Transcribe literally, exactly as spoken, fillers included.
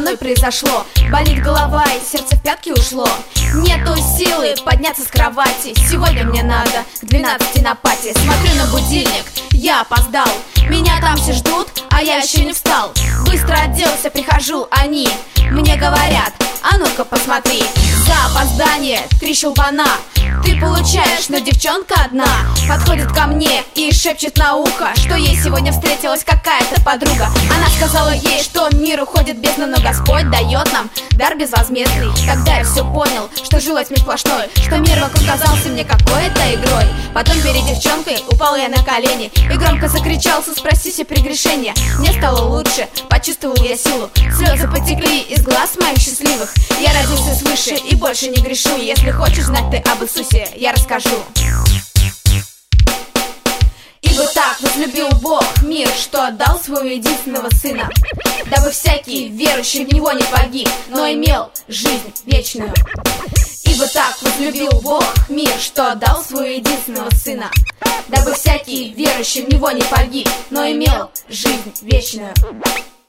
мной произошло. Болит голова и сердце в пятки ушло. Нету силы подняться с кровати. Сегодня мне надо к двенадцати на пати. Смотрю на будильник, я опоздал. Меня там все ждут, а я еще не встал. Быстро оделся, прихожу, они мне говорят: а ну-ка посмотри, за опоздание три щелбана ты получаешь, но девчонка одна подходит ко мне и шепчет на ухо, что ей сегодня встретилась какая-то подруга. Она сказала ей, что мир уходит бездна, но Господь дает нам дар безвозмездный. Тогда я все понял, что жил во тьме сплошной, что мир вокруг казался мне какой-то игрой. Потом перед девчонкой упал я на колени и громко закричал: спроси все прегрешения. Мне стало лучше, почувствовал я силу. Слезы потекли из глаз моих счастливых. Я родился свыше и больше не грешу. Если хочешь знать ты об Иисусе, я расскажу. Ибо так возлюбил Бог мир, что отдал своего единственного Сына, дабы всякий верующий в Него не погиб, но имел жизнь вечную. Ибо так возлюбил Бог мир, что отдал своего единственного Сына, дабы всякий верующий в Него не погиб, но имел жизнь вечную.